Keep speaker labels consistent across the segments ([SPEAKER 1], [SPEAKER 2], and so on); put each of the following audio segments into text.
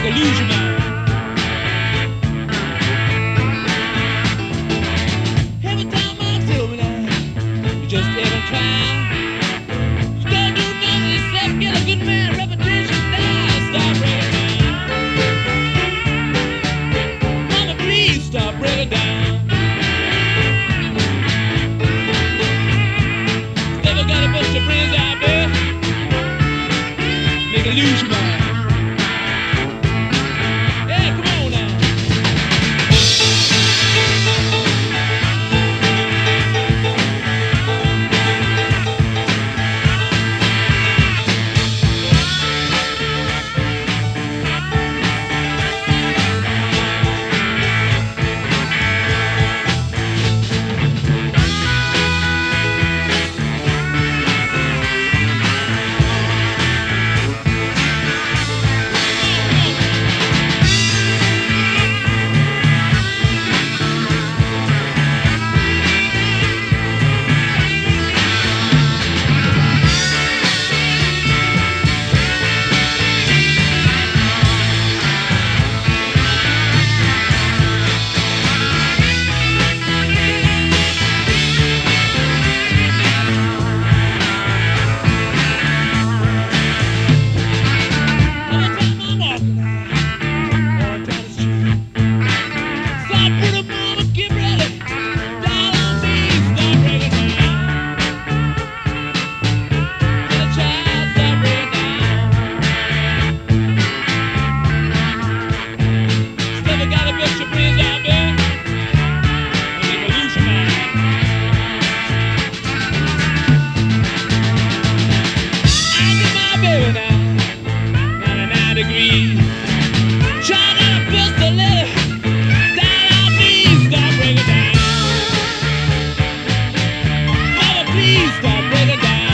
[SPEAKER 1] nigga lose your mind. Every time I feel me now, you just ever try. You don't do nothing except get a good man reputation now. Stop breaking down. Mama, please stop breaking down. Never got a bunch of friends out there. Nigga lose your mind.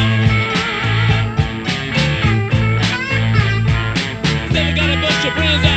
[SPEAKER 1] Never got a bunch of friends.